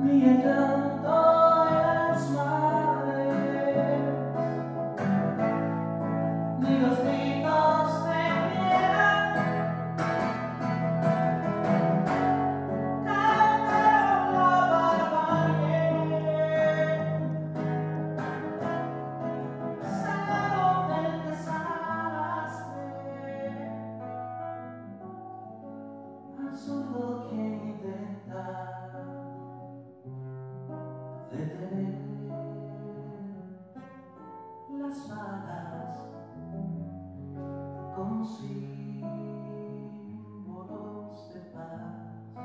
ni el llanto de las madres, ni los gritos de piedad cantaron la barbarie, sacaron del desastre absurdo que intenta detener las balas con símbolos de paz,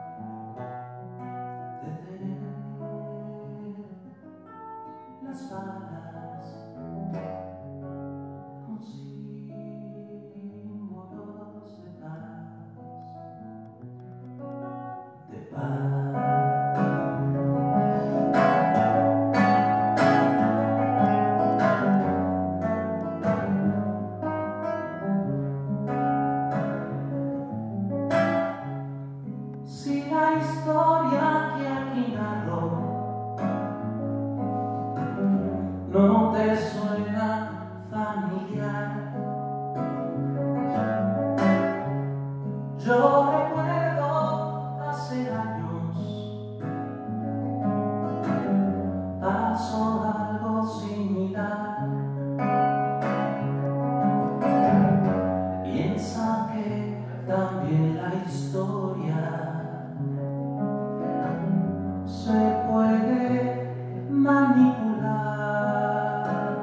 detener las balas con símbolos de paz, de paz. Si la historia que aquí narro no te suena familiar, yo recuerdo hace años pasó algo similar. Piensa que también la historia se puede manipular,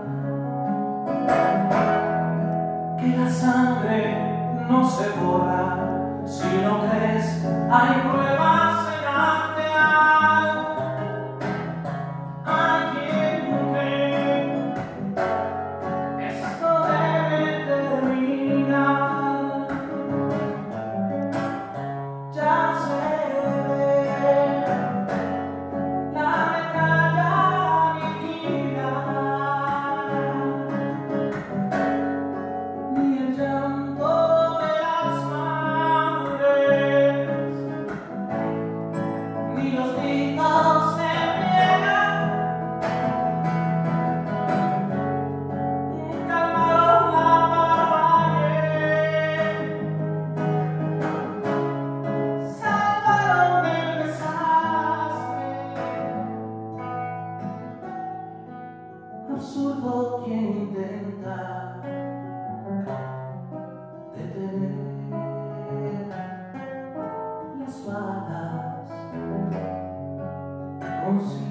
que la sangre no se borra. Si no crees, hay pruebas en ADN. Hay quien cree esto debe terminar. Ya se ve la metralla divina, ni el llanto de las madres, ni los gritos de piedad calmaron la barbarie, salvaron del desastre absurdo que intenta detener las balas con